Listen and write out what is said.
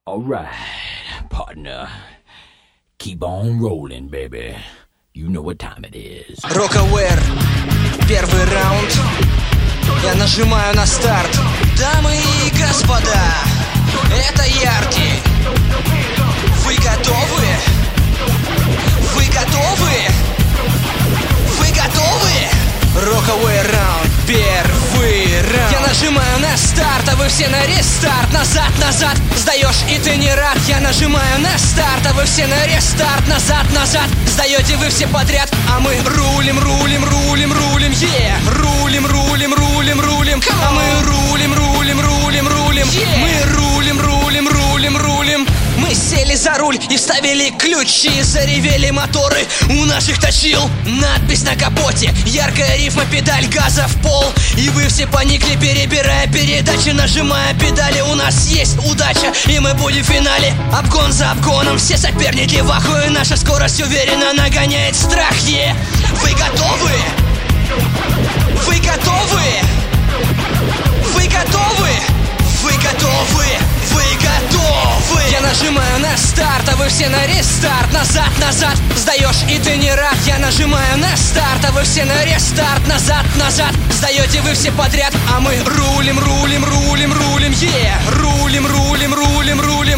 Alright, partner. Keep on rolling, baby. You know what time it is. Rocawear, первый раунд. Я нажимаю на старт. Дамы и господа, это Ярки. Вы готовы? Вы готовы? Вы готовы? Rocawear раунд, первый раунд. Я нажимаю на старт, а вы все на рестарт. Назад, назад, сдаешь и ты не рад. Я нажимаю на старт, а вы все на рестарт. Назад, назад, сдаете вы все подряд. А мы рулим, рулим, рулим, рулим, рулим, рулим, рулим, рулим. А мы рулим, рулим, рулим, рулим. Мы рулим, рулим, рулим, рулим. Мы сели за руль и вставили ключи. Заревели моторы, у наших точил надпись на капоте. Яркая рифма, педаль газа в пол. И вы все поникли, перебирая передачи. Нажимая педали, у нас есть удача. И мы будем в финале, обгон за обгоном. Все соперники в ахуе, наша скорость уверенно нагоняет страх. Вы готовы? Вы готовы? Вы готовы? Вы готовы? Вы готовы? Я нажимаю на старт, а вы все на рестарт. Назад, назад, сдаешь и ты не рад. Я нажимаю на старт, а вы все на рестарт. Назад, назад, сдаете вы все подряд. А мы рулим, рулим, рулим, рулим, рулим, рулим, рулим, рулим.